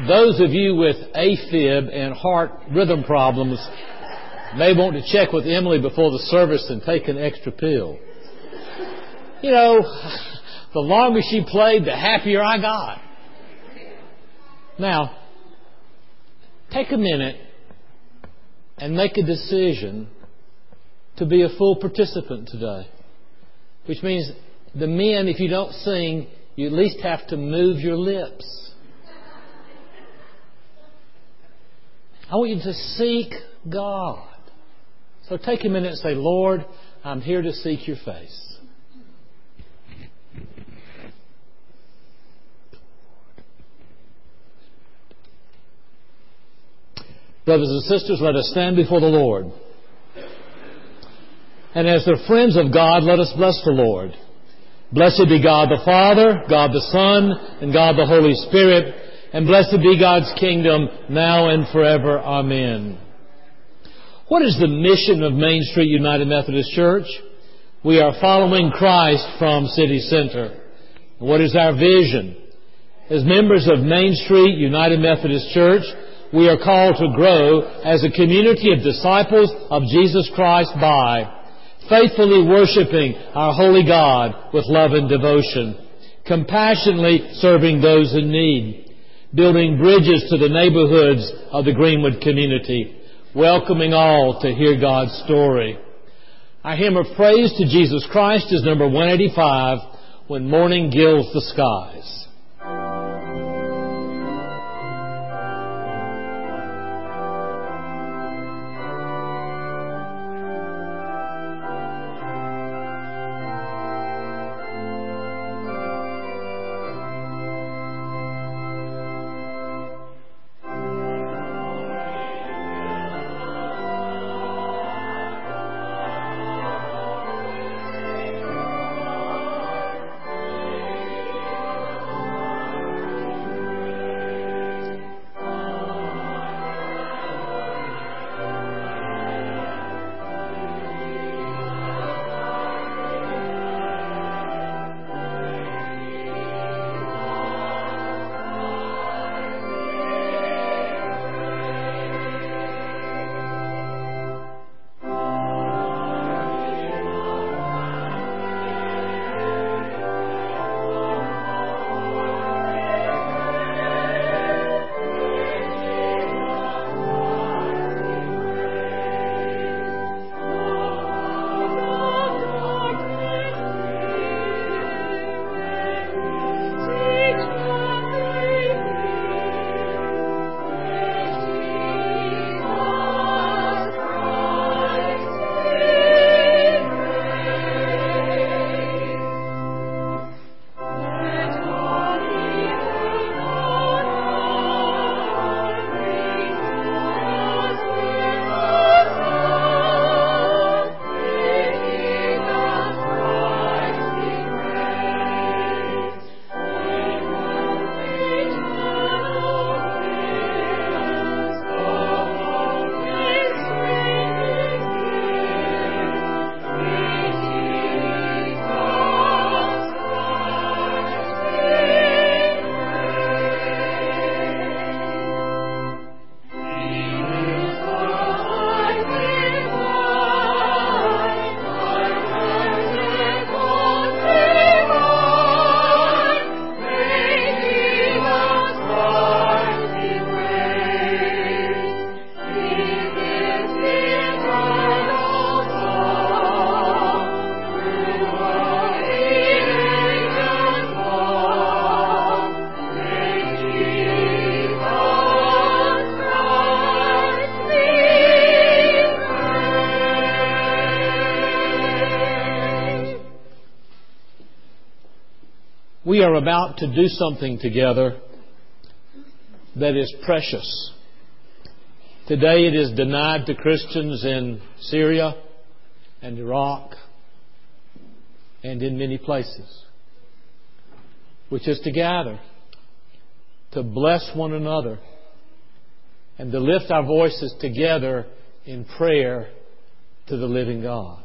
Those of you with AFib and heart rhythm problems may want to check with Emily before the service and take an extra pill. You know, the longer she played, the happier I got. Now, take a minute and make a decision to be a full participant today. Which means the men, if you don't sing, you at least have to move your lips. I want you to seek God. So take a minute and say, Lord, I'm here to seek your face. Brothers and sisters, let us stand before the Lord. And as the friends of God, let us bless the Lord. Blessed be God the Father, God the Son, and God the Holy Spirit. And blessed be God's kingdom now and forever. Amen. What is the mission of Main Street United Methodist Church? We are following Christ from City Center. What is our vision? As members of Main Street United Methodist Church, we are called to grow as a community of disciples of Jesus Christ by faithfully worshiping our holy God with love and devotion, compassionately serving those in need, building bridges to the neighborhoods of the Greenwood community, welcoming all to hear God's story. Our hymn of praise to Jesus Christ is number 185, When Morning Gilds the Skies. We are about to do something together that is precious. Today it is denied to Christians in Syria and Iraq and in many places, which is to gather, to bless one another, and to lift our voices together in prayer to the living God.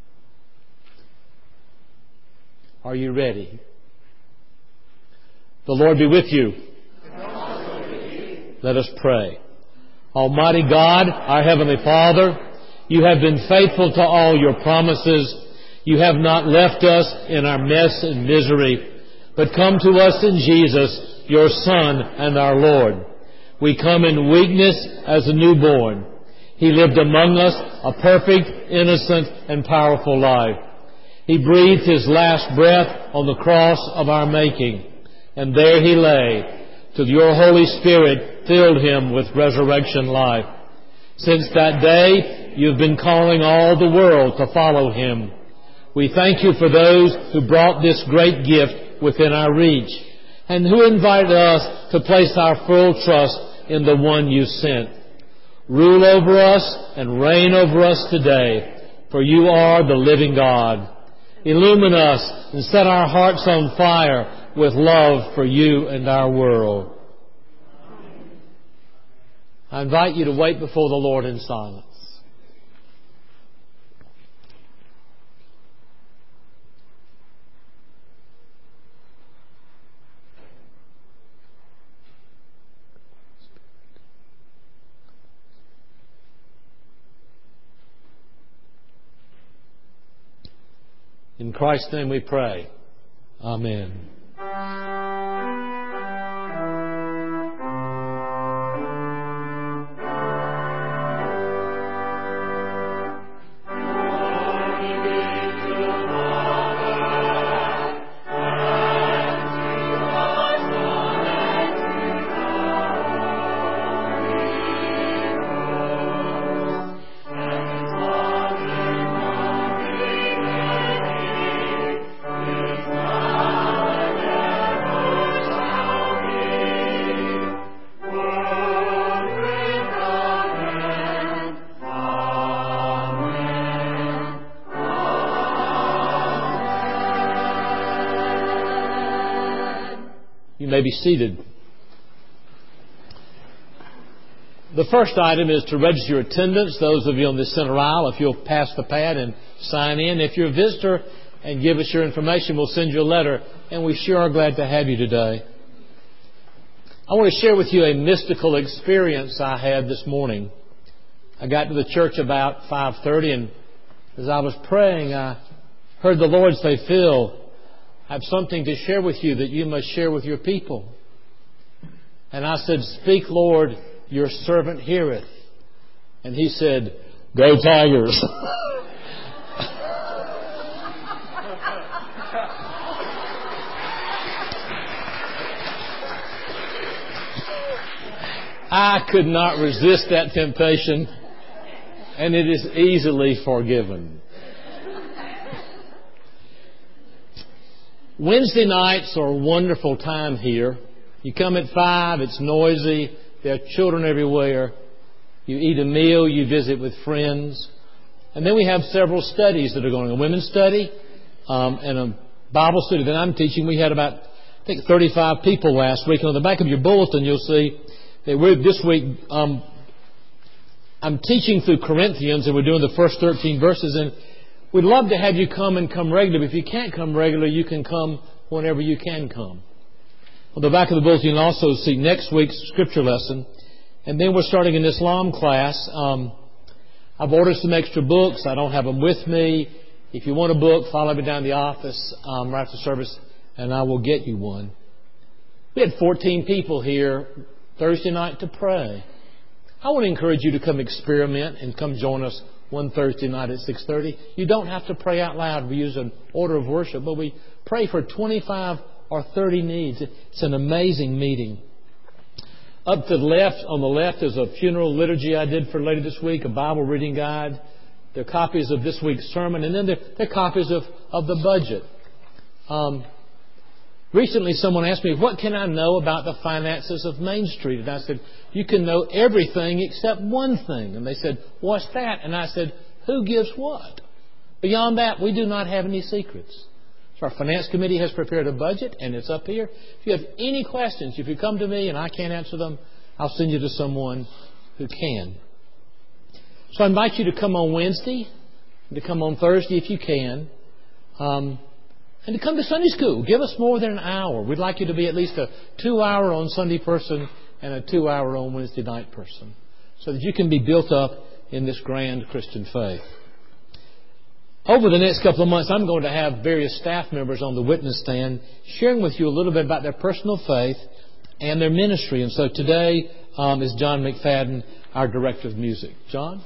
Are you ready? The Lord be with you. And also with you. Let us pray. Almighty God, our Heavenly Father, You have been faithful to all Your promises. You have not left us in our mess and misery, but come to us in Jesus, Your Son and our Lord. We come in weakness as a newborn. He lived among us a perfect, innocent, and powerful life. He breathed His last breath on the cross of our making, and there He lay, till Your Holy Spirit filled Him with resurrection life. Since that day, You've been calling all the world to follow Him. We thank You for those who brought this great gift within our reach, and who invited us to place our full trust in the One You sent. Rule over us and reign over us today, for You are the living God. Illumine us and set our hearts on fire with love for You and our world. I invite you to wait before the Lord in silence. In Christ's name we pray. Amen. You may be seated. The first item is to register your attendance. Those of you on the center aisle, if you'll pass the pad and sign in. If you're a visitor and give us your information, we'll send you a letter, and we sure are glad to have you today. I want to share with you a mystical experience I had this morning. I got to the church about 5:30, and as I was praying, I heard the Lord say, "Phil, I have something to share with you that you must share with your people." And I said, "Speak, Lord, your servant heareth." And He said, "Go Tigers." I could not resist that temptation, and it is easily forgiven. Wednesday nights are a wonderful time here. You come at 5, it's noisy, there are children everywhere. You eat a meal, you visit with friends. And then we have several studies that are going on. A women's study and a Bible study that I'm teaching. We had about, I think, 35 people last week. And on the back of your bulletin, you'll see that this week I'm teaching through Corinthians, and we're doing the first 13 verses. And we'd love to have you come regularly. If you can't come regularly, you can come whenever you can come. On the back of the bulletin, you'll also see next week's scripture lesson. And then we're starting an Islam class. I've ordered some extra books. I don't have them with me. If you want a book, follow me down to the office right after service, and I will get you one. We had 14 people here Thursday night to pray. I want to encourage you to come experiment and come join us one Thursday night at 6:30. You don't have to pray out loud. We use an order of worship, but we pray for 25 or 30 needs. It's an amazing meeting. Up to the left, on the left, is a funeral liturgy I did for later this week, a Bible reading guide. There are copies of this week's sermon, and then there are copies of the budget. Recently, someone asked me, what can I know about the finances of Main Street? And I said, you can know everything except one thing. And they said, what's that? And I said, who gives what? Beyond that, we do not have any secrets. So our finance committee has prepared a budget, and it's up here. If you have any questions, if you come to me and I can't answer them, I'll send you to someone who can. So I invite you to come on Wednesday, to come on Thursday if you can, and to come to Sunday school. Give us more than an hour. We'd like you to be at least a 2-hour on Sunday person and a 2-hour on Wednesday night person, so that you can be built up in this grand Christian faith. Over the next couple of months, I'm going to have various staff members on the witness stand sharing with you a little bit about their personal faith and their ministry. And so today is John McFadden, our Director of Music. John?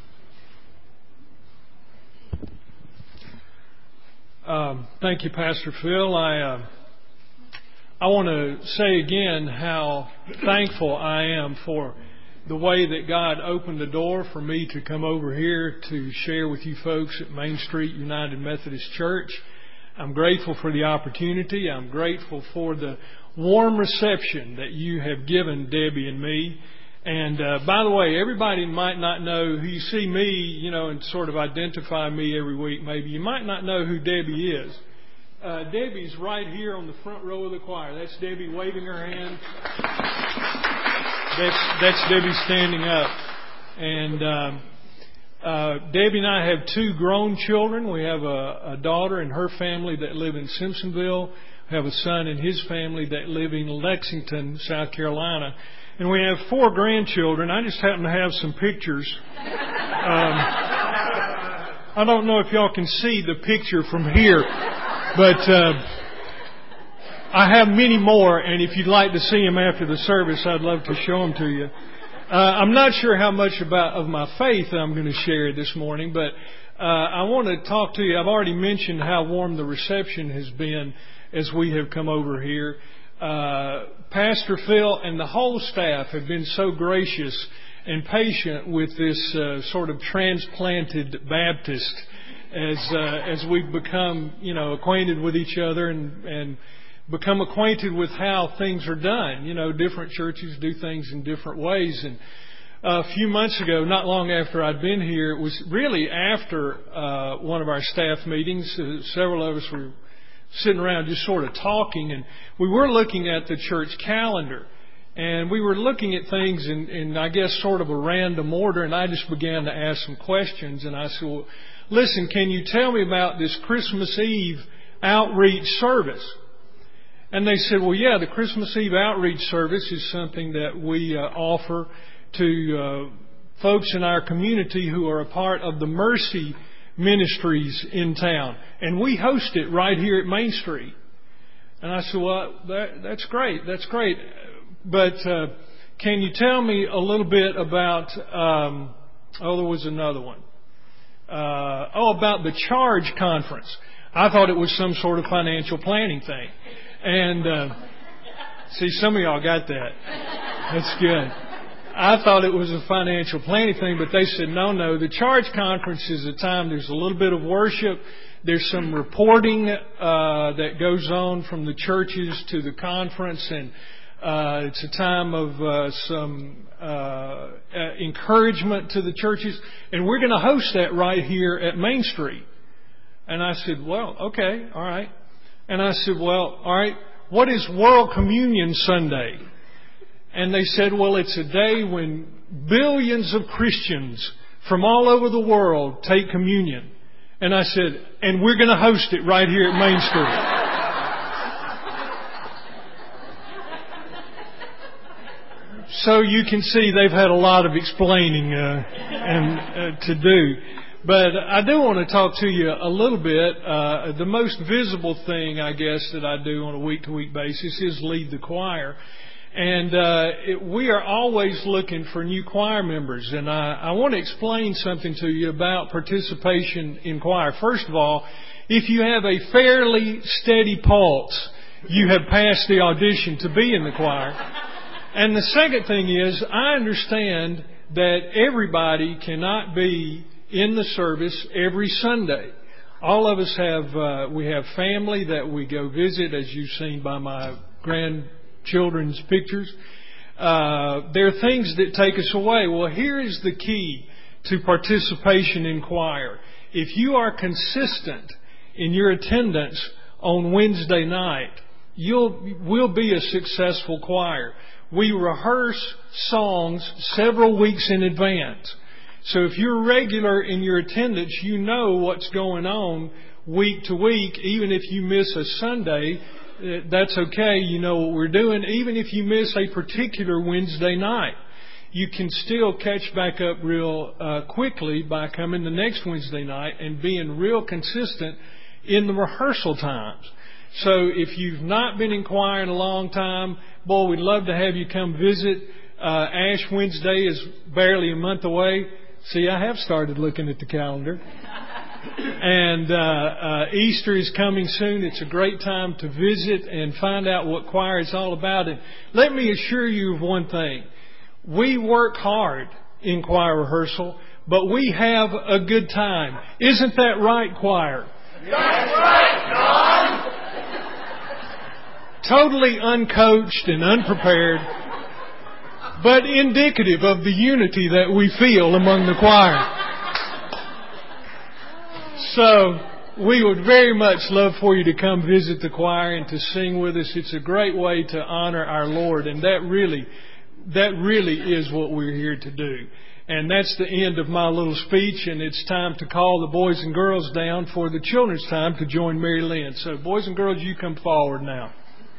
Thank you, Pastor Phil. I want to say again how thankful I am for the way that God opened the door for me to come over here to share with you folks at Main Street United Methodist Church. I'm grateful for the opportunity. I'm grateful for the warm reception that you have given Debbie and me. And by the way, everybody might not know who you see me, and sort of identify me every week maybe. You might not know who Debbie is. Debbie's right here on the front row of the choir. That's Debbie waving her hand. That's Debbie standing up. And Debbie and I have 2 grown children. We have a daughter and her family that live in Simpsonville. We have a son and his family that live in Lexington, South Carolina. And we have 4 grandchildren. I just happen to have some pictures. I don't know if y'all can see the picture from here, but I have many more, and if you'd like to see them after the service, I'd love to show them to you. I'm not sure how much of my faith I'm going to share this morning, but I want to talk to you. I've already mentioned how warm the reception has been as we have come over here. Pastor Phil and the whole staff have been so gracious and patient with this sort of transplanted Baptist as we've become, acquainted with each other and become acquainted with how things are done. Different churches do things in different ways. And a few months ago, not long after I'd been here, it was really after one of our staff meetings. Several of us were sitting around just sort of talking, and we were looking at the church calendar. And we were looking at things in I guess, sort of a random order, and I just began to ask some questions. And I said, well, listen, can you tell me about this Christmas Eve outreach service? And they said, well, yeah, the Christmas Eve outreach service is something that we offer to folks in our community who are a part of the Mercy Ministries in town. And we host it right here at Main Street. And I said, well, that's great. That's great. But can you tell me a little bit about, there was another one. About the Charge Conference. I thought it was some sort of financial planning thing. And see, some of y'all got that. That's good. I thought it was a financial planning thing, but they said, no. The Charge Conference is a time there's a little bit of worship. There's some reporting that goes on from the churches to the conference, and it's a time of some encouragement to the churches. And we're going to host that right here at Main Street. And I said, well, okay, all right. And I said, well, all right, what is World Communion Sunday? And they said, well, it's a day when billions of Christians from all over the world take communion. And I said, and we're going to host it right here at Main Street. So you can see they've had a lot of explaining to do. But I do want to talk to you a little bit. The most visible thing, I guess, that I do on a week-to-week basis is lead the choir. And we are always looking for new choir members. And I want to explain something to you about participation in choir. First of all, if you have a fairly steady pulse, you have passed the audition to be in the choir. And the second thing is, I understand that everybody cannot be in the service every Sunday. All of us we have family that we go visit, as you've seen by my grandchildren's pictures. There are things that take us away. Well, here is the key to participation in choir. If you are consistent in your attendance on Wednesday night, we'll be a successful choir. We rehearse songs several weeks in advance. So if you're regular in your attendance, you know what's going on week to week. Even if you miss a Sunday, that's okay. You know what we're doing. Even if you miss a particular Wednesday night, you can still catch back up real quickly by coming the next Wednesday night and being real consistent in the rehearsal times. So if you've not been in choir in a long time, boy, we'd love to have you come visit. Ash Wednesday is barely a month away. See, I have started looking at the calendar. And Easter is coming soon. It's a great time to visit and find out what choir is all about. And let me assure you of one thing. We work hard in choir rehearsal, but we have a good time. Isn't that right, choir? That's right, John! Totally uncoached and unprepared, but indicative of the unity that we feel among the choir. So, we would very much love for you to come visit the choir and to sing with us. It's a great way to honor our Lord, and that really is what we're here to do. And that's the end of my little speech, and it's time to call the boys and girls down for the children's time to join Mary Lynn. So, boys and girls, you come forward now.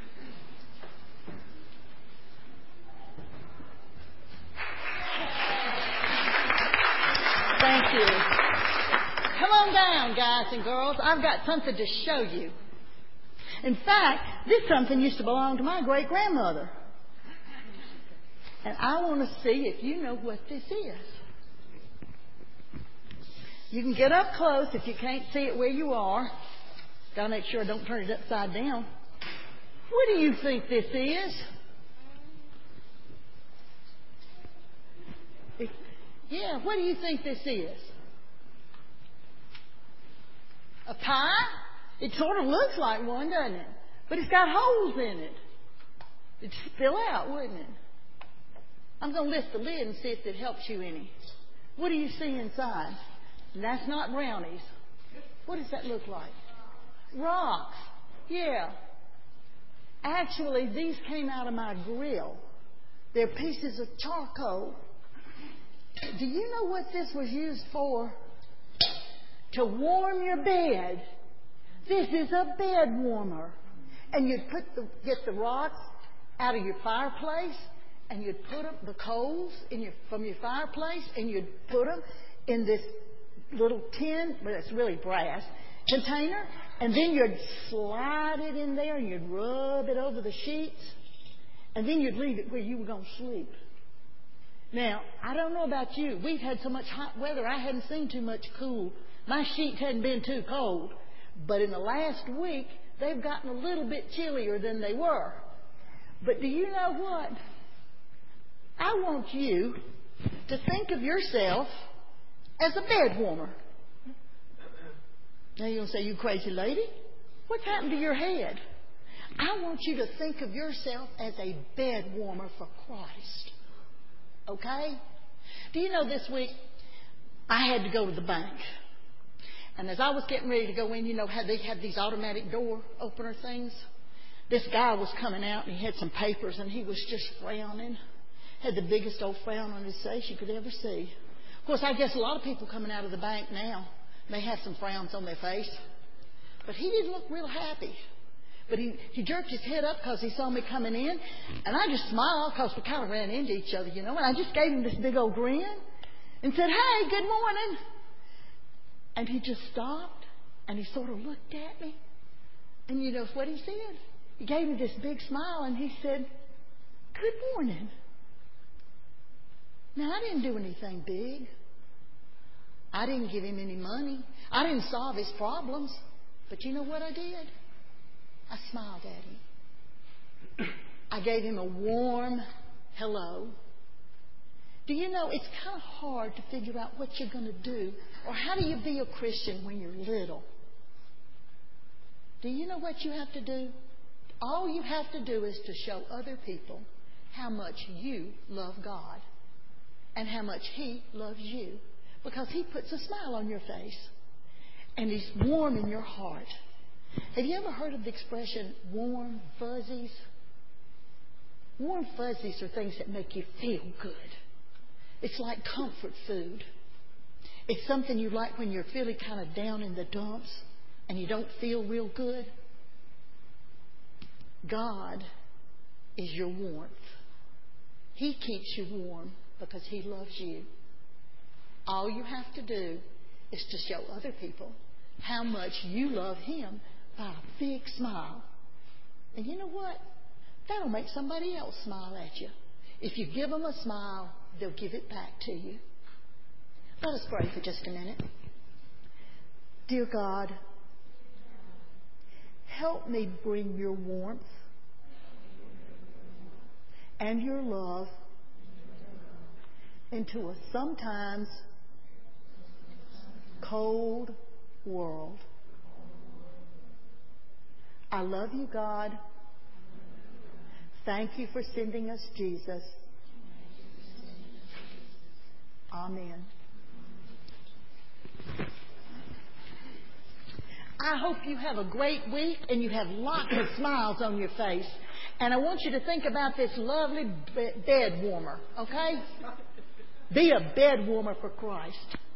Thank you. Come on down, guys and girls. I've got something to show you. In fact, this something used to belong to my great-grandmother. And I want to see if you know what this is. You can get up close if you can't see it where you are. Got to make sure I don't turn it upside down. What do you think this is? Yeah, what do you think this is? A pie? It sort of looks like one, doesn't it? But it's got holes in it. It'd spill out, wouldn't it? I'm going to lift the lid and see if it helps you any. What do you see inside? And that's not brownies. What does that look like? Rocks. Yeah. Actually, these came out of my grill. They're pieces of charcoal. Do you know what this was used for? To warm your bed. This is a bed warmer. And you'd get the rocks out of your fireplace, and you'd put them, the coals from your fireplace, and you'd put them in this little tin, but it's really brass, container, and then you'd slide it in there, and you'd rub it over the sheets, and then you'd leave it where you were going to sleep. Now, I don't know about you. We've had so much hot weather, I hadn't seen too much cool. My sheets hadn't been too cold. But in the last week, they've gotten a little bit chillier than they were. But do you know what? I want you to think of yourself as a bed warmer. Now you're going to say, you crazy lady? What's happened to your head? I want you to think of yourself as a bed warmer for Christ. Okay? Do you know this week I had to go to the bank. And as I was getting ready to go in, you know how they have these automatic door opener things? This guy was coming out and he had some papers and he was just frowning. Had the biggest old frown on his face you could ever see. Of course, I guess a lot of people coming out of the bank now may have some frowns on their face. But he didn't look real happy. But he jerked his head up because he saw me coming in. And I just smiled because we kind of ran into each other, you know. And I just gave him this big old grin and said, hey, good morning. And he just stopped and he sort of looked at me. And you know what he said? He gave me this big smile and he said, good morning. Now, I didn't do anything big. I didn't give him any money. I didn't solve his problems. But you know what I did? I smiled at him. I gave him a warm hello. Do you know, it's kind of hard to figure out what you're going to do or how do you be a Christian when you're little. Do you know what you have to do? All you have to do is to show other people how much you love God and how much He loves you, because He puts a smile on your face and He's warm in your heart. Have you ever heard of the expression warm fuzzies? Warm fuzzies are things that make you feel good. It's like comfort food. It's something you like when you're feeling kind of down in the dumps and you don't feel real good. God is your warmth. He keeps you warm because He loves you. All you have to do is to show other people how much you love Him by a big smile. And you know what? That'll make somebody else smile at you. If you give them a smile, they'll give it back to you. Let us pray for just a minute. Dear God, help me bring your warmth and your love into a sometimes cold world. I love you, God. Thank you for sending us Jesus. Amen. I hope you have a great week and you have lots of smiles on your face. And I want you to think about this lovely bed warmer, okay? Be a bed warmer for Christ.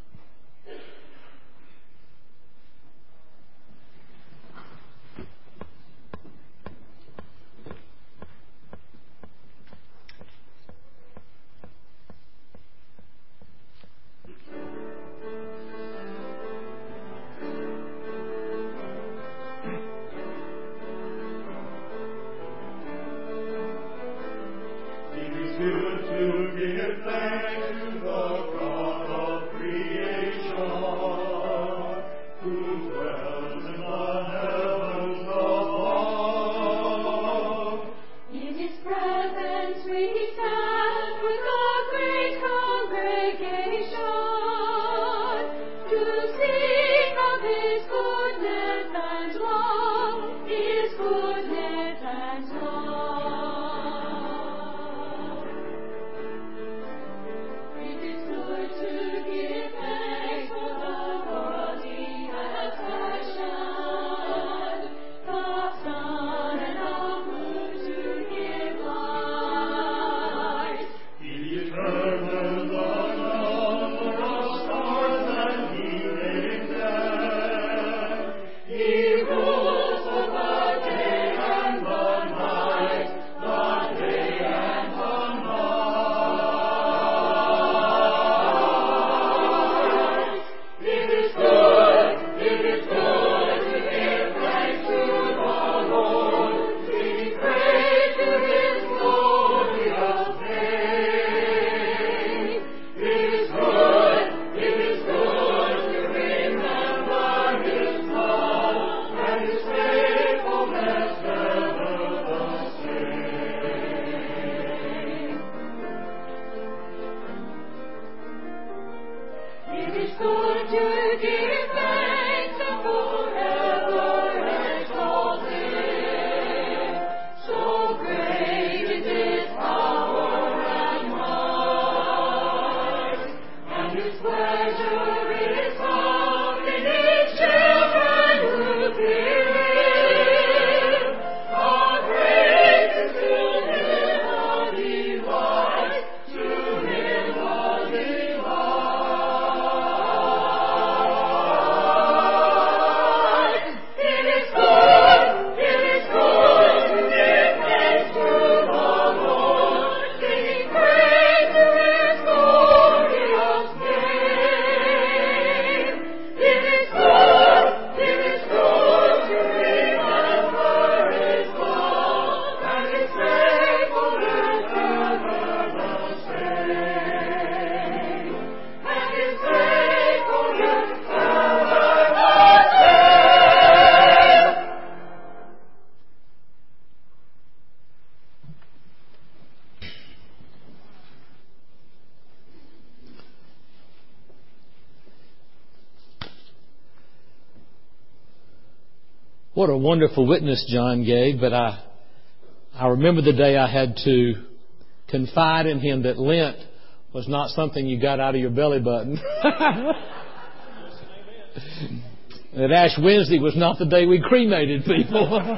What a wonderful witness John gave, but I remember the day I had to confide in him that Lent was not something you got out of your belly button. That Ash Wednesday was not the day we cremated people.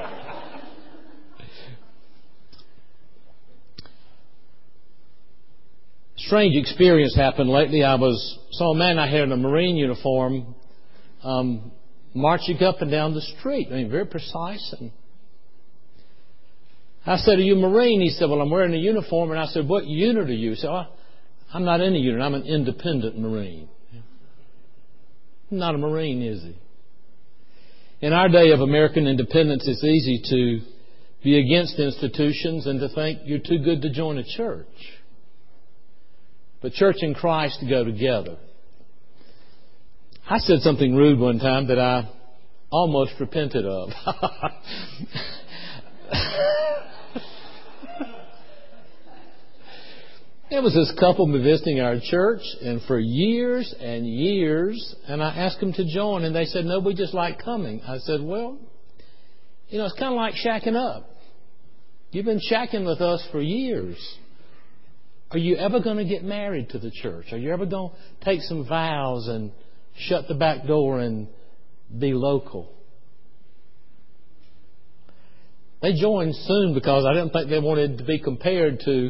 Strange experience happened lately. I saw a man I had in a Marine uniform marching up and down the street. I mean, very precise. And I said, are you a Marine? He said, well, I'm wearing a uniform. And I said, what unit are you? He said, oh, I'm not in a unit. I'm an independent Marine. Not a Marine, is he? In our day of American independence, it's easy to be against institutions and to think you're too good to join a church. But church and Christ go together. I said something rude one time that I almost repented of. There was this couple visiting our church, and for years and years, and I asked them to join, and they said, no, we just like coming. I said, well, it's kind of like shacking up. You've been shacking with us for years. Are you ever going to get married to the church? Are you ever going to take some vows and shut the back door and be local? They joined soon because I didn't think they wanted to be compared to...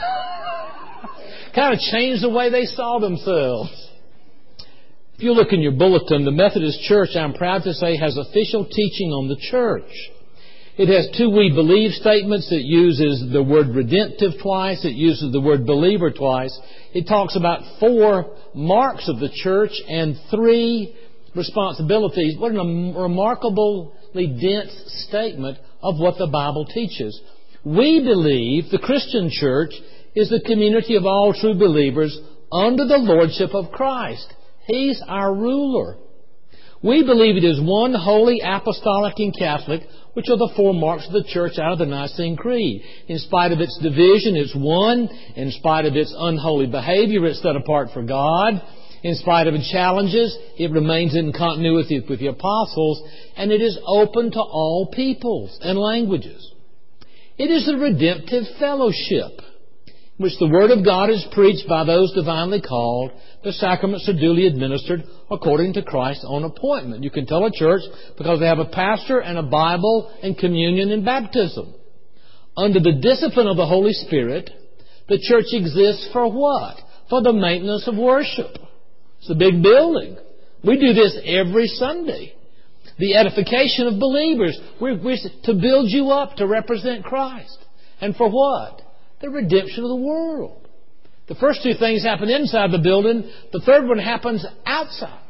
kind of changed the way they saw themselves. If you look in your bulletin, the Methodist Church, I'm proud to say, has official teaching on the church. It has 2 we believe statements. It uses the word redemptive twice. It uses the word believer twice. It talks about 4 marks of the church and 3 responsibilities. What a remarkably dense statement of what the Bible teaches. We believe the Christian church is the community of all true believers under the lordship of Christ. He's our ruler. We believe it is one holy, apostolic, and Catholic, which are the 4 marks of the church out of the Nicene Creed. In spite of its division, it's one. In spite of its unholy behavior, it's set apart for God. In spite of its challenges, it remains in continuity with the apostles, and it is open to all peoples and languages. It is a redemptive fellowship, which the Word of God is preached by those divinely called. The sacraments are duly administered according to Christ's own appointment. You can tell a church because they have a pastor and a Bible and communion and baptism. Under the discipline of the Holy Spirit, the church exists for what? For the maintenance of worship. It's a big building. We do this every Sunday. The edification of believers. We're to build you up to represent Christ. And for what? The redemption of the world. The first 2 things happen inside the building. The third one happens outside.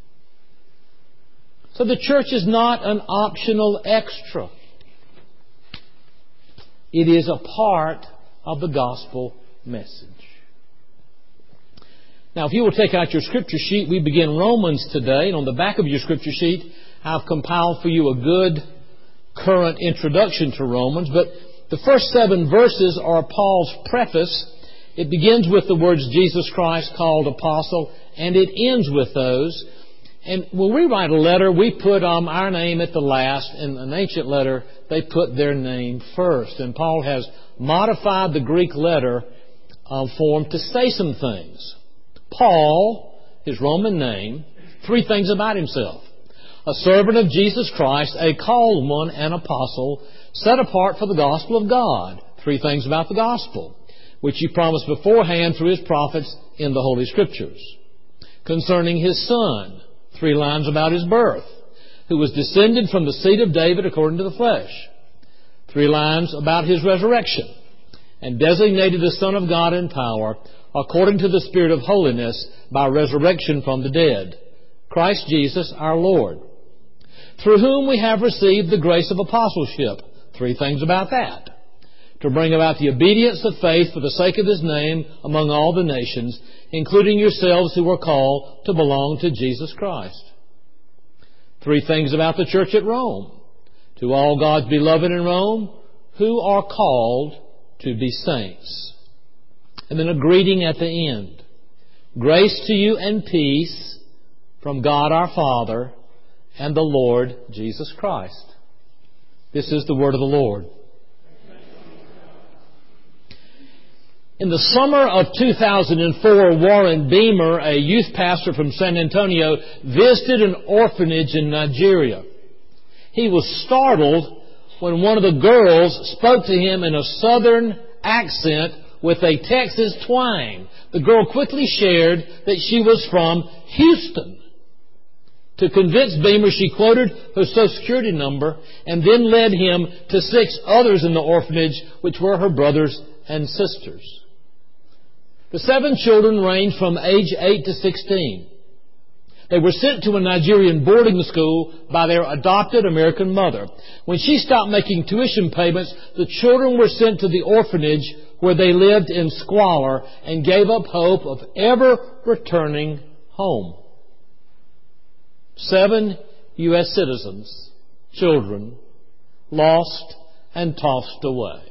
So the church is not an optional extra. It is a part of the gospel message. Now, if you will take out your scripture sheet, we begin Romans today. And on the back of your scripture sheet, I've compiled for you a good current introduction to Romans. But the first 7 verses are Paul's preface. It begins with the words Jesus Christ called apostle, and it ends with those. And when we write a letter, we put our name at the last. In an ancient letter, they put their name first. And Paul has modified the Greek letter form to say some things. Paul, his Roman name, 3 things about himself. A servant of Jesus Christ, a called one, an apostle, set apart for the gospel of God. 3 things about the gospel, which He promised beforehand through His prophets in the Holy Scriptures. Concerning His Son, 3 lines about His birth, who was descended from the seed of David according to the flesh. 3 lines about His resurrection, and designated the Son of God in power, according to the Spirit of holiness, by resurrection from the dead. Christ Jesus our Lord, through whom we have received the grace of apostleship. 3 things about that. To bring about the obedience of faith for the sake of His name among all the nations, including yourselves who are called to belong to Jesus Christ. 3 things about the church at Rome. To all God's beloved in Rome, who are called to be saints. And then a greeting at the end. Grace to you and peace from God our Father and the Lord Jesus Christ. This is the word of the Lord. In the summer of 2004, Warren Beamer, a youth pastor from San Antonio, visited an orphanage in Nigeria. He was startled when one of the girls spoke to him in a southern accent with a Texas twang. The girl quickly shared that she was from Houston. To convince Beamer, she quoted her Social Security number and then led him to 6 others in the orphanage, which were her brothers and sisters. The 7 children ranged from age 8 to 16. They were sent to a Nigerian boarding school by their adopted American mother. When she stopped making tuition payments, the children were sent to the orphanage where they lived in squalor and gave up hope of ever returning home. 7 U.S. citizens, children, lost and tossed away.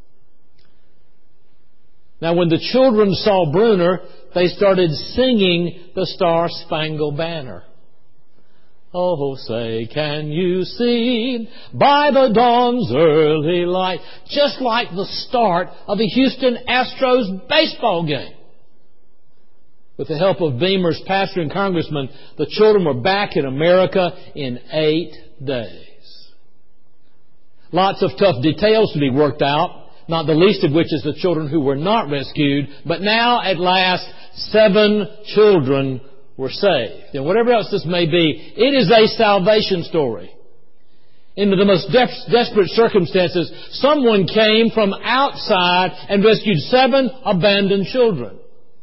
Now, when the children saw Bruner, they started singing the Star-Spangled Banner. Oh, say, can you see by the dawn's early light, just like the start of the Houston Astros baseball game. With the help of Beamer's pastor and congressman, the children were back in America in 8 days. Lots of tough details to be worked out, not the least of which is the children who were not rescued. But now, at last, 7 children were saved. And whatever else this may be, it is a salvation story. Into the most desperate circumstances, someone came from outside and rescued 7 abandoned children.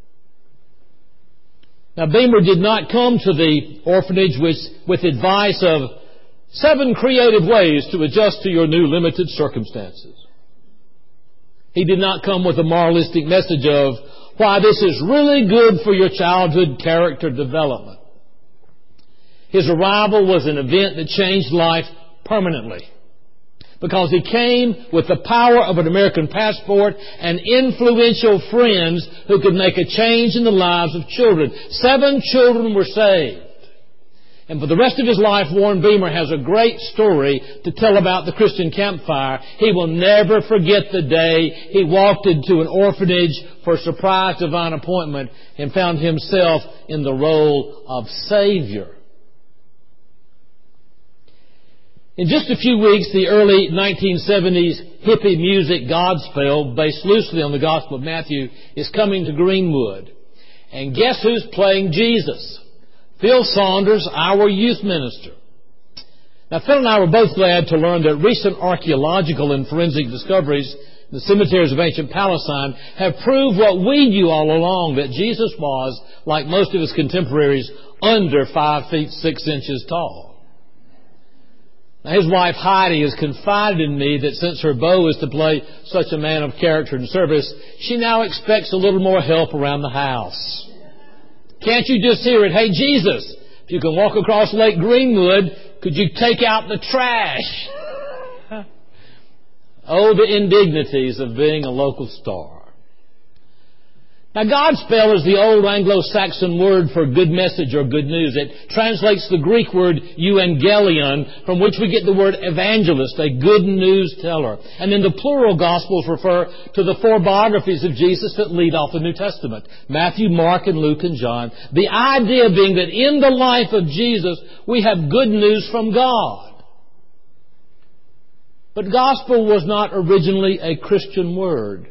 Now, Beamer did not come to the orphanage with advice of 7 creative ways to adjust to your new limited circumstances. He did not come with a moralistic message of why this is really good for your childhood character development. His arrival was an event that changed life permanently, because he came with the power of an American passport and influential friends who could make a change in the lives of children. 7 children were saved. And for the rest of his life, Warren Beamer has a great story to tell about the Christian Campfire. He will never forget the day he walked into an orphanage for a surprise divine appointment and found himself in the role of Savior. In just a few weeks, the early 1970s hippie music Godspell, based loosely on the Gospel of Matthew, is coming to Greenwood. And guess who's playing Jesus? Phil Saunders, our youth minister. Now, Phil and I were both glad to learn that recent archaeological and forensic discoveries in the cemeteries of ancient Palestine have proved what we knew all along, that Jesus was, like most of his contemporaries, under 5 feet 6 inches tall. Now, his wife Heidi has confided in me that since her beau is to play such a man of character and service, she now expects a little more help around the house. Can't you just hear it? Hey, Jesus, if you can walk across Lake Greenwood, could you take out the trash? Oh, the indignities of being a local star. Now, Godspell is the old Anglo-Saxon word for good message or good news. It translates the Greek word euangelion, from which we get the word evangelist, a good news teller. And then the plural Gospels refer to the 4 biographies of Jesus that lead off the New Testament: Matthew, Mark, and Luke, and John. The idea being that in the life of Jesus, we have good news from God. But gospel was not originally a Christian word.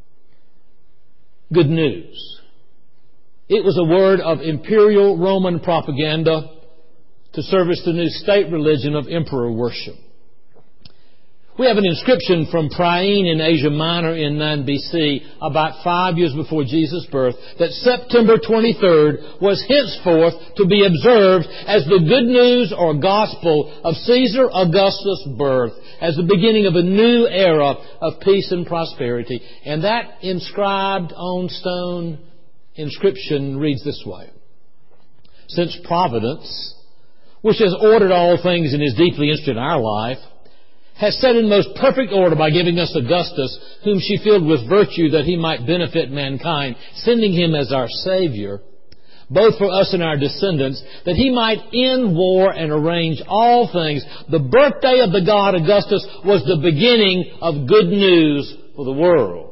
Good news. It was a word of imperial Roman propaganda to service the new state religion of emperor worship. We have an inscription from Priene in Asia Minor in 9 BC, about 5 years before Jesus' birth, that September 23rd was henceforth to be observed as the good news or gospel of Caesar Augustus' birth, as the beginning of a new era of peace and prosperity. And that inscribed on stone inscription reads this way: Since Providence, which has ordered all things and is deeply interested in our life, has set in most perfect order by giving us Augustus, whom she filled with virtue that he might benefit mankind, sending him as our Savior, both for us and our descendants, that he might end war and arrange all things. The birthday of the god Augustus was the beginning of good news for the world.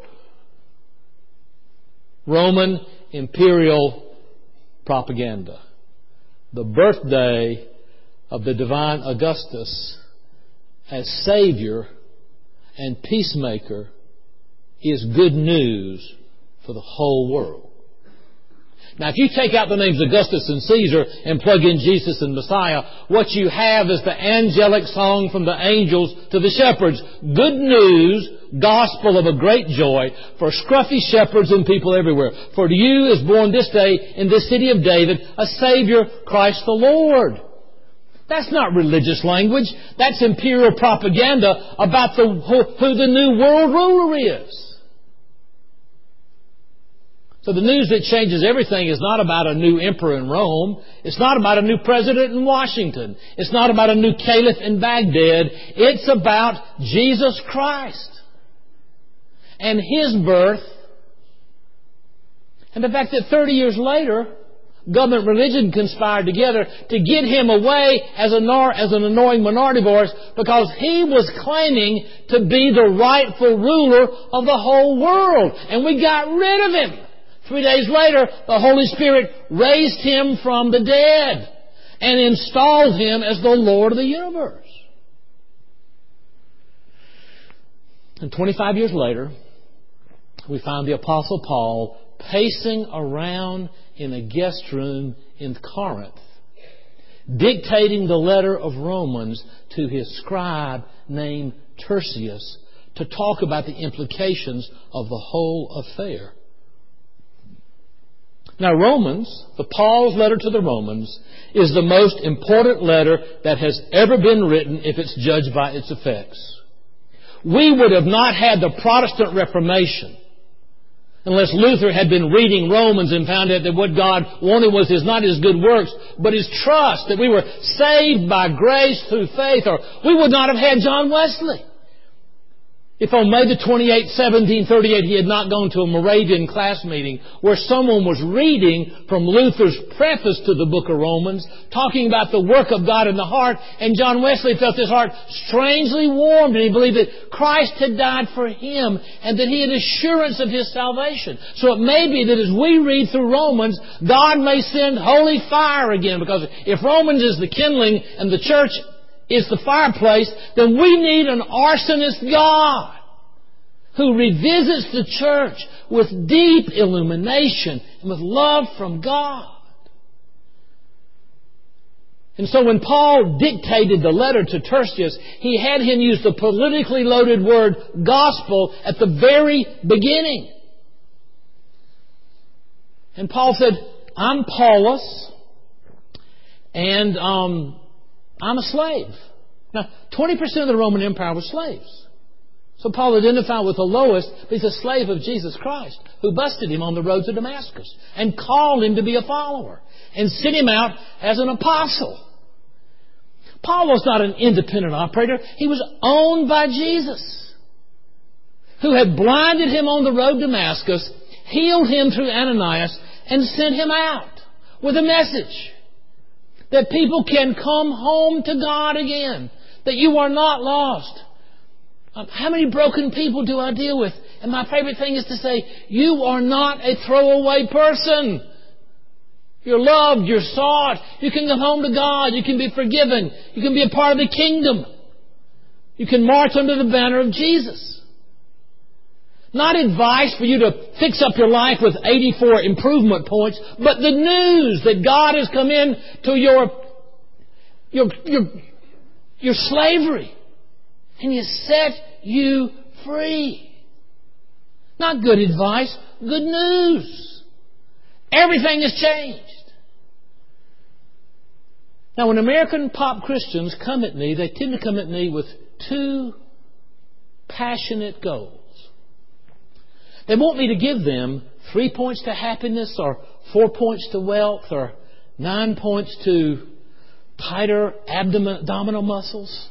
Roman imperial propaganda. The birthday of the divine Augustus as Savior and peacemaker is good news for the whole world. Now, if you take out the names Augustus and Caesar and plug in Jesus and Messiah, what you have is the angelic song from the angels to the shepherds. Good news, gospel of a great joy for scruffy shepherds and people everywhere. For to you is born this day in this city of David a Savior, Christ the Lord. That's not religious language. That's imperial propaganda about who the new world ruler is. So the news that changes everything is not about a new emperor in Rome. It's not about a new president in Washington. It's not about a new caliph in Baghdad. It's about Jesus Christ and His birth, and the fact that 30 years later, government religion conspired together to get Him away as an annoying minority voice because He was claiming to be the rightful ruler of the whole world. And we got rid of Him. 3 days later, the Holy Spirit raised Him from the dead and installed Him as the Lord of the universe. And 25 years later, we find the Apostle Paul pacing around in a guest room in Corinth, dictating the letter of Romans to his scribe named Tertius to talk about the implications of the whole affair. Now, Paul's letter to the Romans is the most important letter that has ever been written if it's judged by its effects. We would have not had the Protestant Reformation unless Luther had been reading Romans and found out that what God wanted was not His good works, but His trust, that we were saved by grace through faith, or we would not have had John Wesley. If on May the 28th, 1738, he had not gone to a Moravian class meeting where someone was reading from Luther's preface to the book of Romans, talking about the work of God in the heart, and John Wesley felt his heart strangely warmed, and he believed that Christ had died for him and that he had assurance of his salvation. So it may be that as we read through Romans, God may send holy fire again, because if Romans is the kindling and the church is the fireplace, then we need an arsonist God who revisits the church with deep illumination and with love from God. And so when Paul dictated the letter to Tertius, he had him use the politically loaded word gospel at the very beginning. And Paul said, I'm Paulus, and I'm a slave. Now, 20% of the Roman Empire was slaves. So Paul identified with the lowest, but he's a slave of Jesus Christ, who busted him on the road to Damascus and called him to be a follower and sent him out as an apostle. Paul was not an independent operator. He was owned by Jesus, who had blinded him on the road to Damascus, healed him through Ananias, and sent him out with a message that people can come home to God again, that you are not lost. How many broken people do I deal with? And my favorite thing is to say, you are not a throwaway person. You're loved, you're sought, you can come home to God, you can be forgiven, you can be a part of the kingdom. You can march under the banner of Jesus. Not advice for you to fix up your life with 84 improvement points, but the news that God has come in to your slavery and He has set you free. Not good advice, good news. Everything has changed. Now, when American pop Christians come at me, they tend to come at me with two passionate goals. They want me to give them 3 points to happiness, or 4 points to wealth, or 9 points to tighter abdominal muscles,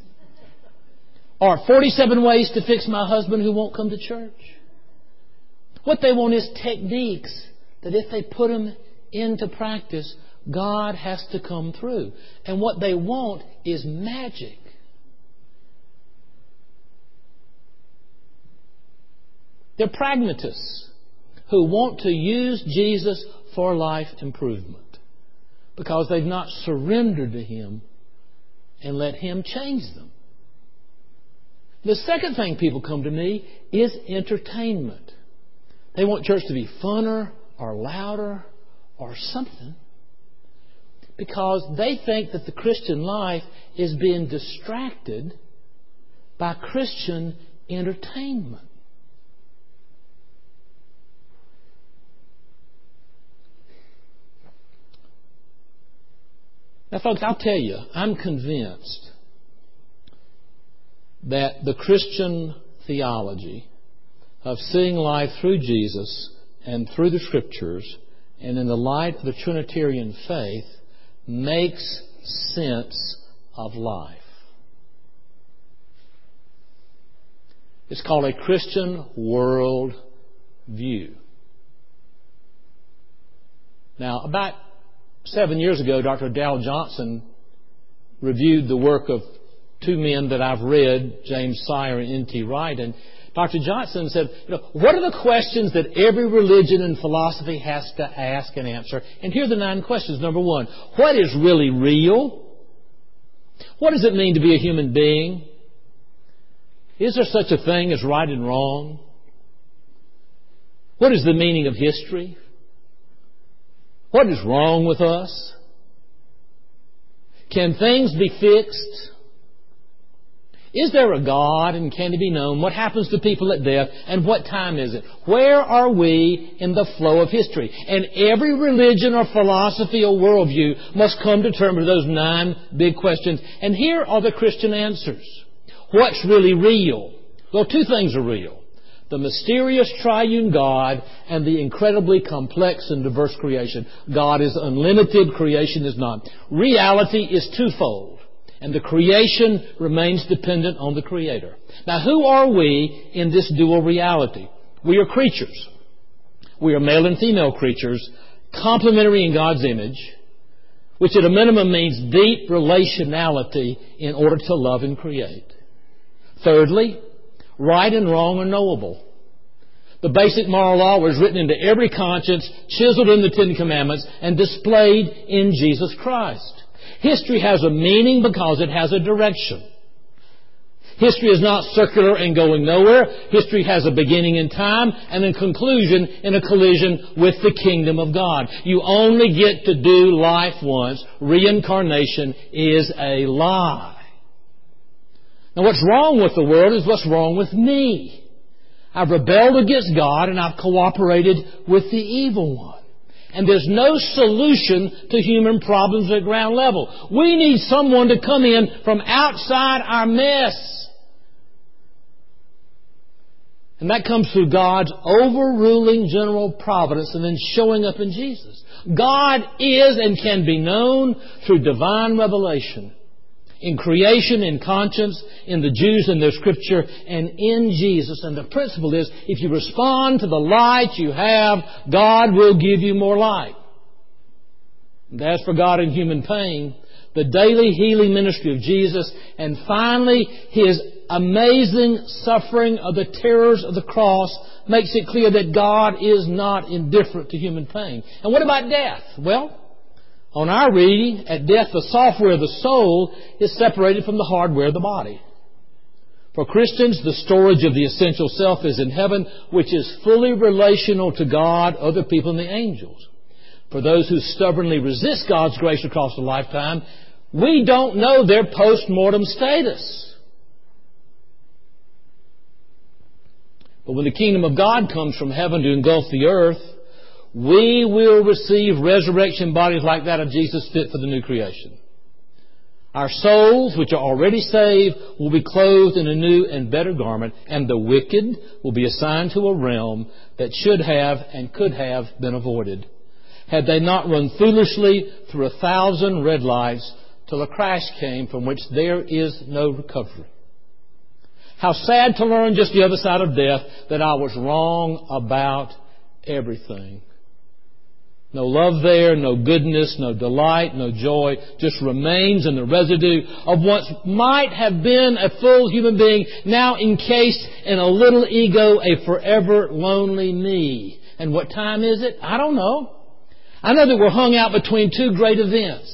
or 47 ways to fix my husband who won't come to church. What they want is techniques that if they put them into practice, God has to come through. And what they want is magic. They're pragmatists who want to use Jesus for life improvement because they've not surrendered to Him and let Him change them. The second thing people come to me is entertainment. They want church to be funner or louder or something. Because they think that the Christian life is being distracted by Christian entertainment. Now, folks, I'll tell you, I'm convinced that the Christian theology of seeing life through Jesus and through the Scriptures and in the light of the Trinitarian faith makes sense of life. It's called a Christian world view. Now, about 7 years ago, Dr. Dow Johnson reviewed the work of two men that I've read, James Sire and N.T. Wright, and Dr. Johnson said, what are the questions that every religion and philosophy has to ask and answer? And here are the 9 questions. Number 1, what is really real? What does it mean to be a human being? Is there such a thing as right and wrong? What is the meaning of history? What is wrong with us? Can things be fixed? Is there a God, and can He be known? What happens to people at death, and what time is it? Where are we in the flow of history? And every religion or philosophy or worldview must come to terms with those 9 big questions. And here are the Christian answers. What's really real? Well, 2 things are real. The mysterious triune God and the incredibly complex and diverse creation. God is unlimited, creation is not. Reality is twofold, and the creation remains dependent on the Creator. Now, who are we in this dual reality? We are creatures. We are male and female creatures, complementary in God's image, which at a minimum means deep relationality in order to love and create. Thirdly, right and wrong are knowable. The basic moral law was written into every conscience, chiseled in the 10 Commandments, and displayed in Jesus Christ. History has a meaning because it has a direction. History is not circular and going nowhere. History has a beginning in time and a conclusion in a collision with the kingdom of God. You only get to do life once. Reincarnation is a lie. Now, what's wrong with the world is what's wrong with me. I've rebelled against God and I've cooperated with the evil one. And there's no solution to human problems at ground level. We need someone to come in from outside our mess. And that comes through God's overruling general providence and then showing up in Jesus. God is and can be known through divine revelation. In creation, in conscience, in the Jews and their Scripture, and in Jesus. And the principle is, if you respond to the light you have, God will give you more light. And as for God and human pain, the daily healing ministry of Jesus, and finally, His amazing suffering of the terrors of the cross makes it clear that God is not indifferent to human pain. And what about death? Well, on our reading, at death, the software of the soul is separated from the hardware of the body. For Christians, the storage of the essential self is in heaven, which is fully relational to God, other people, and the angels. For those who stubbornly resist God's grace across a lifetime, we don't know their post-mortem status. But when the kingdom of God comes from heaven to engulf the earth, we will receive resurrection bodies like that of Jesus fit for the new creation. Our souls, which are already saved, will be clothed in a new and better garment, and the wicked will be assigned to a realm that should have and could have been avoided, had they not run foolishly through 1,000 red lights till a crash came from which there is no recovery. How sad to learn just the other side of death that I was wrong about everything. No love there, no goodness, no delight, no joy, just remains in the residue of what might have been a full human being, now encased in a little ego, a forever lonely me. And what time is it? I don't know. I know that we're hung out between 2 great events.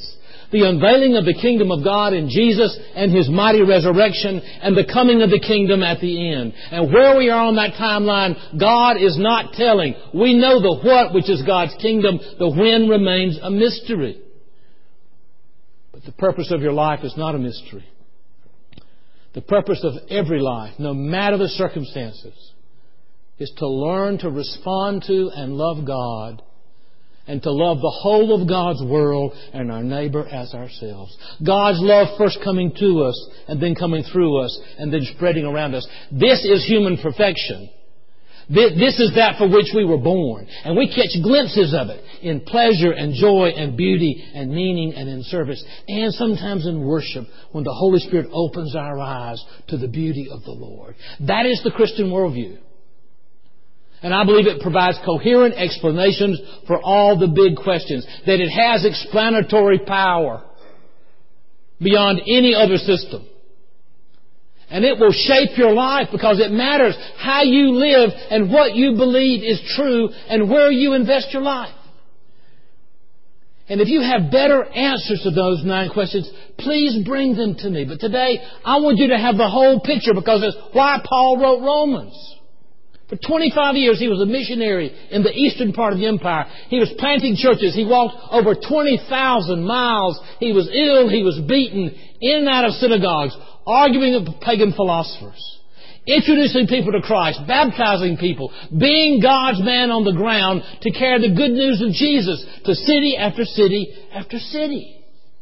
The unveiling of the kingdom of God in Jesus and His mighty resurrection and the coming of the kingdom at the end. And where we are on that timeline, God is not telling. We know the what, which is God's kingdom. The when remains a mystery. But the purpose of your life is not a mystery. The purpose of every life, no matter the circumstances, is to learn to respond to and love God, and to love the whole of God's world and our neighbor as ourselves. God's love first coming to us and then coming through us and then spreading around us. This is human perfection. This is that for which we were born. And we catch glimpses of it in pleasure and joy and beauty and meaning and in service. And sometimes in worship when the Holy Spirit opens our eyes to the beauty of the Lord. That is the Christian worldview. And I believe it provides coherent explanations for all the big questions. That it has explanatory power beyond any other system. And it will shape your life because it matters how you live and what you believe is true and where you invest your life. And if you have better answers to those 9 questions, please bring them to me. But today, I want you to have the whole picture because it's why Paul wrote Romans. For 25 years, he was a missionary in the eastern part of the empire. He was planting churches. He walked over 20,000 miles. He was ill. He was beaten in and out of synagogues, arguing with pagan philosophers, introducing people to Christ, baptizing people, being God's man on the ground to carry the good news of Jesus to city after city after city.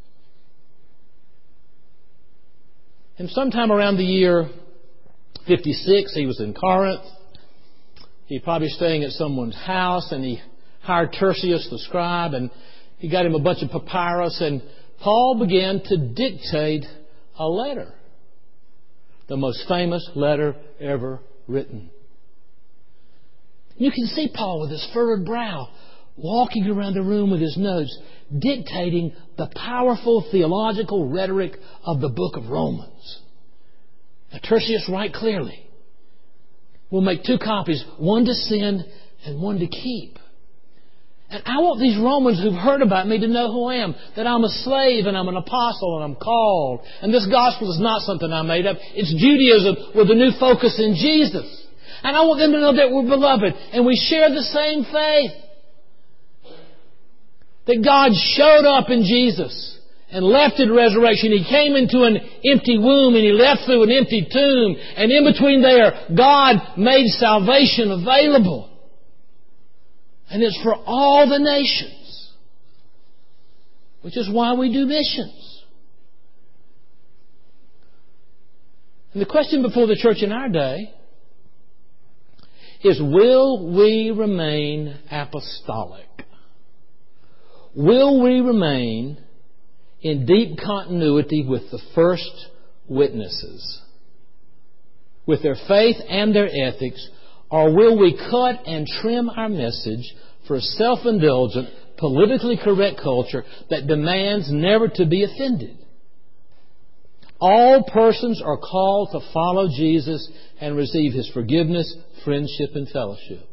And sometime around the year 56, he was in Corinth. He probably staying at someone's house, and he hired Tertius the scribe, and he got him a bunch of papyrus, and Paul began to dictate a letter. The most famous letter ever written. You can see Paul with his furrowed brow, walking around the room with his notes, dictating the powerful theological rhetoric of the book of Romans. Now, Tertius, write clearly. We'll make 2 copies, one to send and one to keep. And I want these Romans who've heard about me to know who I am, that I'm a slave and I'm an apostle and I'm called. And this gospel is not something I made up. It's Judaism with a new focus in Jesus. And I want them to know that we're beloved and we share the same faith. That God showed up in Jesus and left in resurrection. He came into an empty womb and He left through an empty tomb. And in between there, God made salvation available. And it's for all the nations. Which is why we do missions. And the question before the church in our day is, will we remain apostolic? Will we remain in deep continuity with the first witnesses, with their faith and their ethics, or will we cut and trim our message for a self-indulgent, politically correct culture that demands never to be offended? All persons are called to follow Jesus and receive His forgiveness, friendship, and fellowship.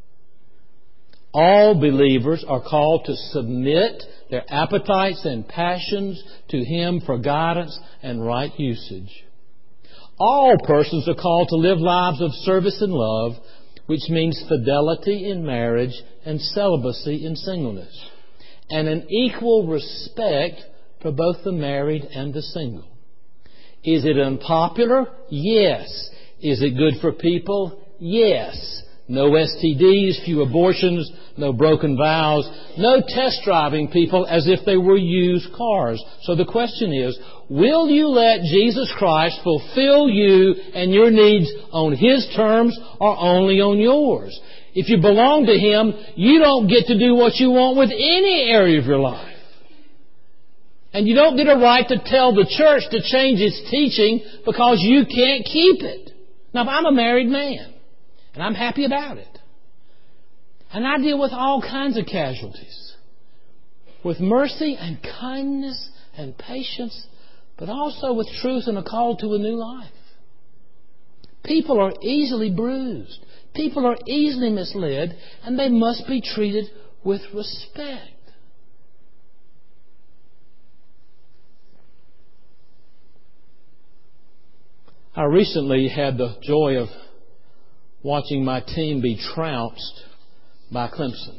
All believers are called to submit their appetites and passions to Him for guidance and right usage. All persons are called to live lives of service and love, which means fidelity in marriage and celibacy in singleness, and an equal respect for both the married and the single. Is it unpopular? Yes. Is it good for people? Yes. No STDs, few abortions, no broken vows, no test driving people as if they were used cars. So the question is, will you let Jesus Christ fulfill you and your needs on His terms or only on yours? If you belong to Him, you don't get to do what you want with any area of your life. And you don't get a right to tell the church to change its teaching because you can't keep it. Now, if I'm a married man, and I'm happy about it, and I deal with all kinds of casualties, with mercy and kindness and patience, but also with truth and a call to a new life. People are easily bruised. People are easily misled, and they must be treated with respect. I recently had the joy of watching my team be trounced by Clemson.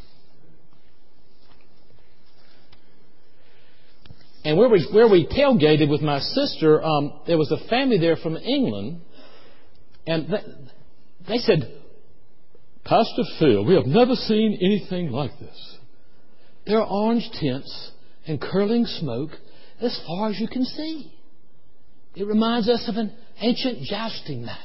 And where we tailgated with my sister, there was a family there from England, and they said, "Pastor Phil, we have never seen anything like this. There are orange tents and curling smoke as far as you can see. It reminds us of an ancient jousting match."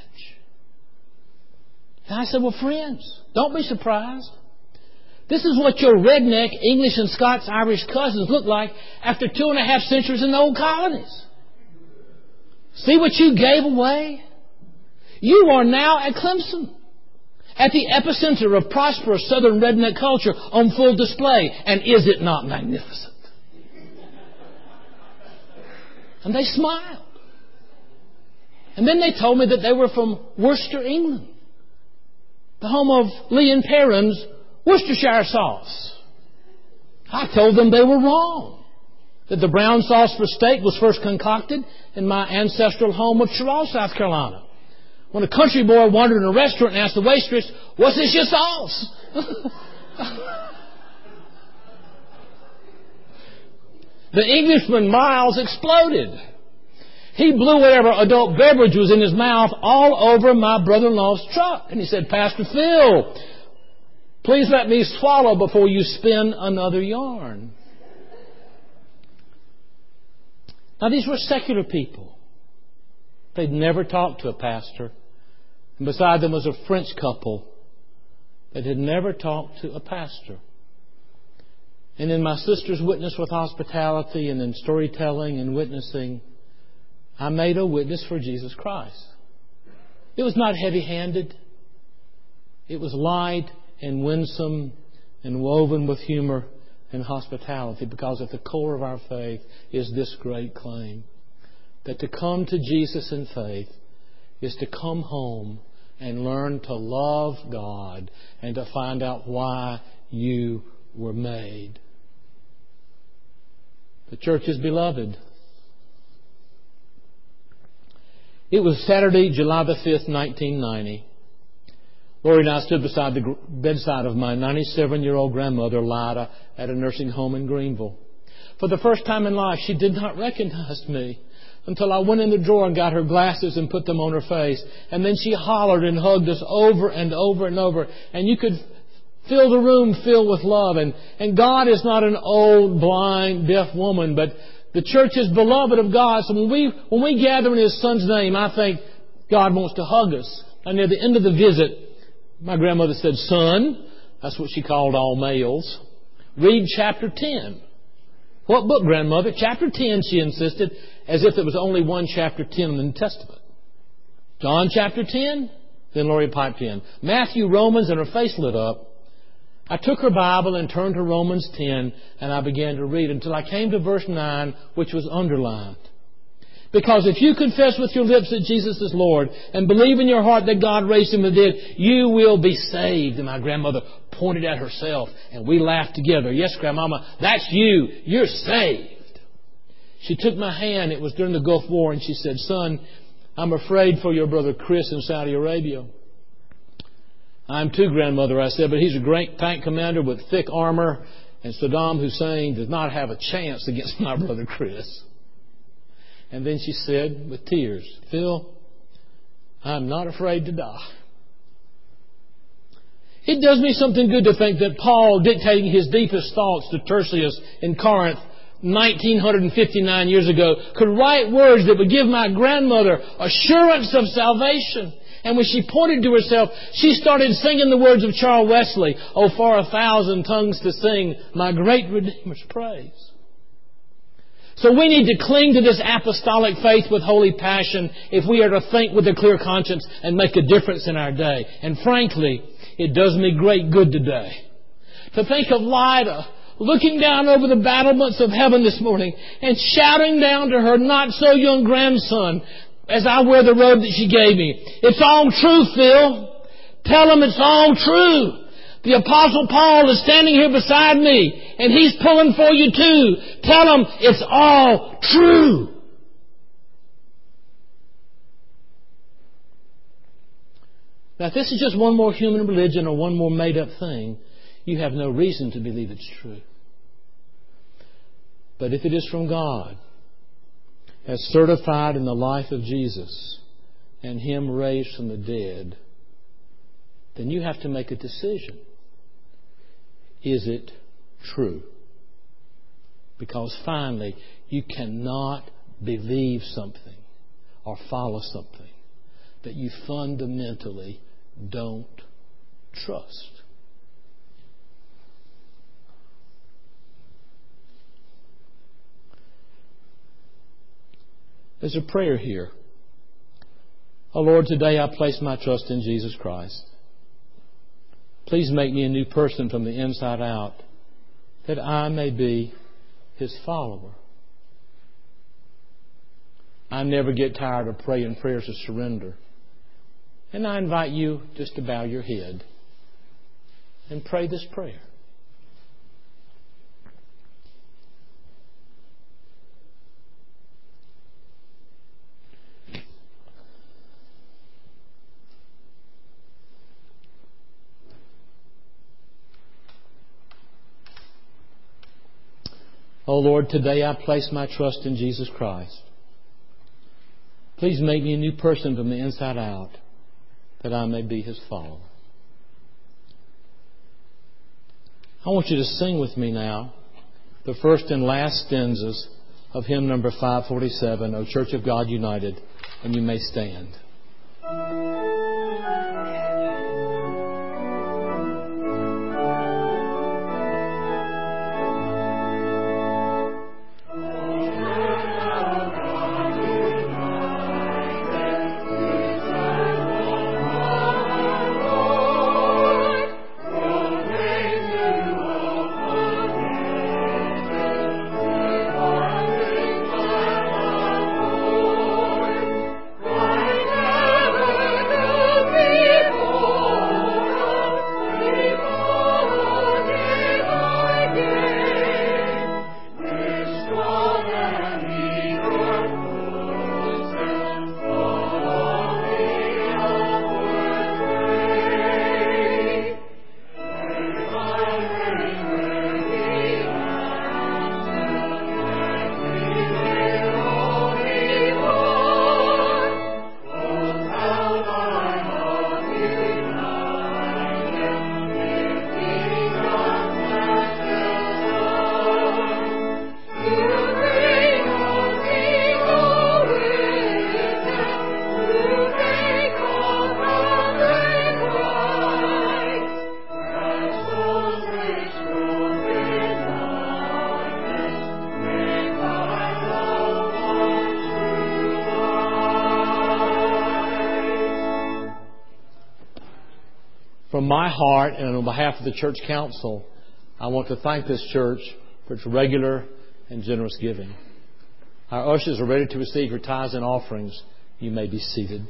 And I said, "Well, friends, don't be surprised. This is what your redneck English and Scots-Irish cousins look like after 2.5 centuries in the old colonies. See what you gave away? You are now at Clemson, at the epicenter of prosperous southern redneck culture on full display. And is it not magnificent?" And they smiled. And then they told me that they were from Worcester, England, the home of Lee and Perrin's Worcestershire sauce. I told them they were wrong, that the brown sauce for steak was first concocted in my ancestral home of Cheraw, South Carolina, when a country boy wandered in a restaurant and asked the waitress, "What's this your sauce?" The Englishman Miles exploded. He blew whatever adult beverage was in his mouth all over my brother-in-law's truck. And he said, "Pastor Phil, please let me swallow before you spin another yarn." Now, these were secular people. They'd never talked to a pastor. And beside them was a French couple that had never talked to a pastor. And in my sister's witness with hospitality and in storytelling and witnessing, I made a witness for Jesus Christ. It was not heavy-handed. It was light and winsome and woven with humor and hospitality, because at the core of our faith is this great claim, that to come to Jesus in faith is to come home and learn to love God and to find out why you were made. The church is beloved. It was Saturday, July the 5th, 1990. Lori and I stood beside the bedside of my 97-year-old grandmother, Lida, at a nursing home in Greenville. For the first time in life, she did not recognize me until I went in the drawer and got her glasses and put them on her face. And then she hollered and hugged us over and over and over. And you could feel the room filled with love. And God is not an old, blind, deaf woman, but the church is beloved of God. So when we gather in His Son's name, I think God wants to hug us. And near the end of the visit, my grandmother said, "Son," that's what she called all males, "read chapter 10. "What book, grandmother?" "Chapter 10, she insisted, as if it was only one chapter 10 in the New Testament. "John chapter 10? Then Lori piped in, "Matthew, Romans," and her face lit up. I took her Bible and turned to Romans 10, and I began to read until I came to verse 9, which was underlined. "Because if you confess with your lips that Jesus is Lord and believe in your heart that God raised Him from the dead, you will be saved." And my grandmother pointed at herself, and we laughed together. "Yes, Grandmama, that's you. You're saved." She took my hand. It was during the Gulf War, and she said, "Son, I'm afraid for your brother Chris in Saudi Arabia." "I'm too, Grandmother," I said, "but he's a great tank commander with thick armor, and Saddam Hussein does not have a chance against my brother Chris." And then she said, with tears, "Phil, I'm not afraid to die." It does me something good to think that Paul, dictating his deepest thoughts to Tertius in Corinth 1959 years ago, could write words that would give my grandmother assurance of salvation. And when she pointed to herself, she started singing the words of Charles Wesley, "Oh, for 1,000 tongues to sing my great Redeemer's praise." So we need to cling to this apostolic faith with holy passion if we are to think with a clear conscience and make a difference in our day. And frankly, it does me great good today to think of Lida looking down over the battlements of heaven this morning and shouting down to her not-so-young grandson as I wear the robe that she gave me, "It's all true, Phil. Tell him it's all true. The Apostle Paul is standing here beside me, and he's pulling for you too. Tell him it's all true." Now, if this is just one more human religion or one more made-up thing, you have no reason to believe it's true. But if it is from God, as certified in the life of Jesus and Him raised from the dead, then you have to make a decision. Is it true? Because finally, you cannot believe something or follow something that you fundamentally don't trust. There's a prayer here. Oh Lord, today I place my trust in Jesus Christ. Please make me a new person from the inside out, that I may be His follower. I never get tired of praying prayers of surrender. And I invite you just to bow your head and pray this prayer. Oh Lord, today I place my trust in Jesus Christ. Please make me a new person from the inside out, that I may be His follower. I want you to sing with me now the first and last stanzas of hymn number 547, O Church of God United, and you may stand. From my heart and on behalf of the Church Council, I want to thank this church for its regular and generous giving. Our ushers are ready to receive your tithes and offerings. You may be seated.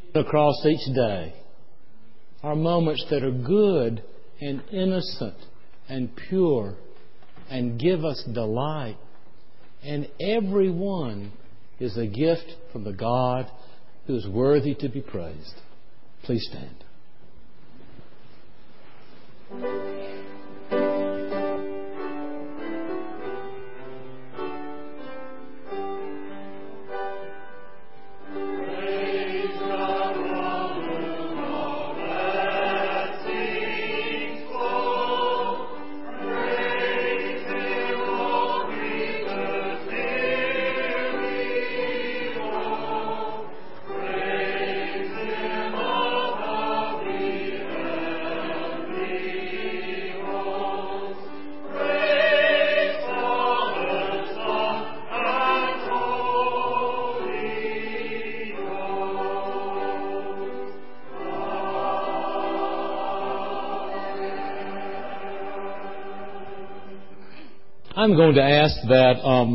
across each day are moments that are good and innocent and pure and give us delight. And every one is a gift from the God who is worthy to be praised. Please stand. I'm going to ask that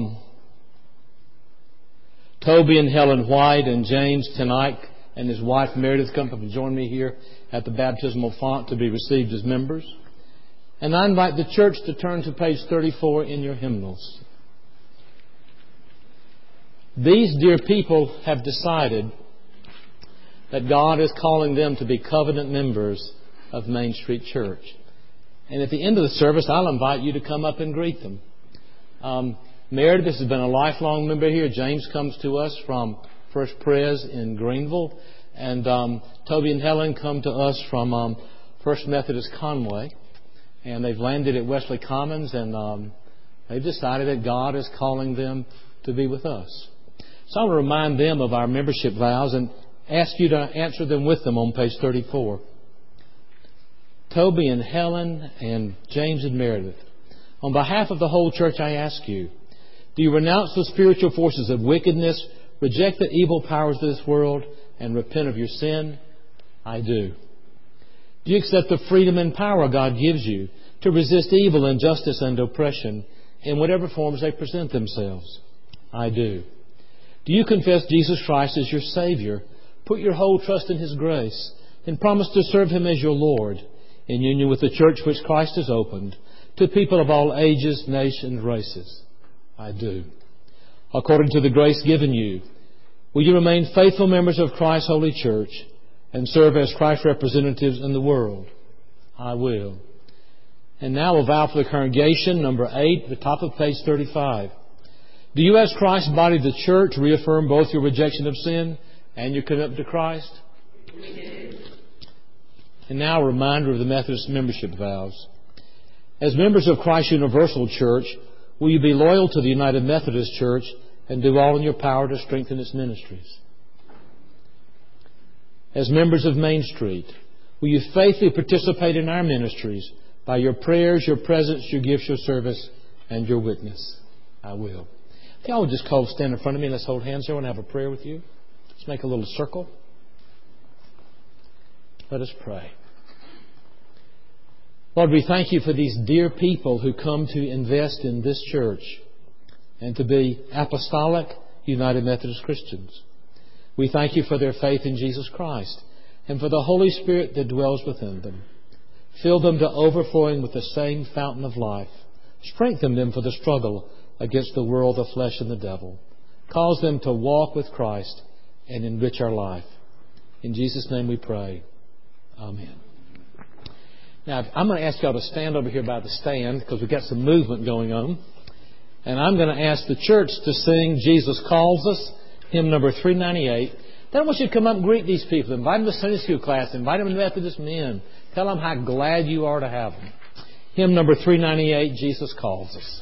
Toby and Helen White and James tonight and his wife Meredith come up and join me here at the baptismal font to be received as members. And I invite the church to turn to page 34 in your hymnals. These dear people have decided that God is calling them to be covenant members of Main Street Church. And at the end of the service, I'll invite you to come up and greet them. Meredith has been a lifelong member here. James comes to us from First Pres in Greenville. And Toby and Helen come to us from First Methodist Conway. And they've landed at Wesley Commons, and they've decided that God is calling them to be with us. So I want to remind them of our membership vows and ask you to answer them with them on page 34. Toby and Helen and James and Meredith, on behalf of the whole church, I ask you, do you renounce the spiritual forces of wickedness, reject the evil powers of this world, and repent of your sin? I do. Do you accept the freedom and power God gives you to resist evil, injustice, and oppression in whatever forms they present themselves? I do. Do you confess Jesus Christ as your Savior, put your whole trust in His grace, and promise to serve Him as your Lord in union with the church which Christ has opened to people of all ages, nations, races? I do. According to the grace given you, will you remain faithful members of Christ's holy church and serve as Christ's representatives in the world? I will. And now a vow for the congregation, number 8, the top of page 35. Do you, as Christ's body, the church, reaffirm both your rejection of sin and your commitment to Christ? We do. And now a reminder of the Methodist membership vows. As members of Christ Universal Church, will you be loyal to the United Methodist Church and do all in your power to strengthen its ministries? As members of Main Street, will you faithfully participate in our ministries by your prayers, your presence, your gifts, your service, and your witness? I will. If y'all would just stand in front of me, let's hold hands here. I want to have a prayer with you. Let's make a little circle. Let us pray. Lord, we thank you for these dear people who come to invest in this church and to be apostolic United Methodist Christians. We thank you for their faith in Jesus Christ and for the Holy Spirit that dwells within them. Fill them to overflowing with the same fountain of life. Strengthen them for the struggle against the world, the flesh, and the devil. Cause them to walk with Christ and enrich our life. In Jesus' name we pray. Amen. Now, I'm going to ask y'all to stand over here by the stand because we've got some movement going on. And I'm going to ask the church to sing Jesus Calls Us, hymn number 398. Then I want you to come up and greet these people. Invite them to Sunday school class. Invite them to Methodist Men. Tell them how glad you are to have them. Hymn number 398, Jesus Calls Us.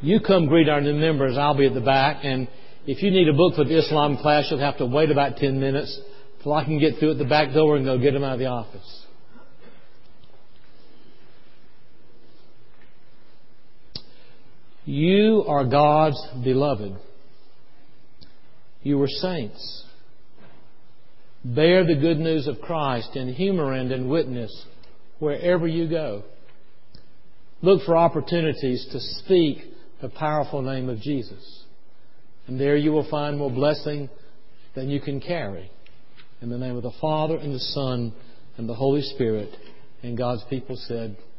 You come greet our new members. I'll be at the back. And if you need a book for the Islam class, you'll have to wait about 10 minutes till I can get through at the back door and go get them out of the office. You are God's beloved. You are saints. Bear the good news of Christ in humor and in witness wherever you go. Look for opportunities to speak the powerful name of Jesus. And there you will find more blessing than you can carry. In the name of the Father and the Son and the Holy Spirit. And God's people said,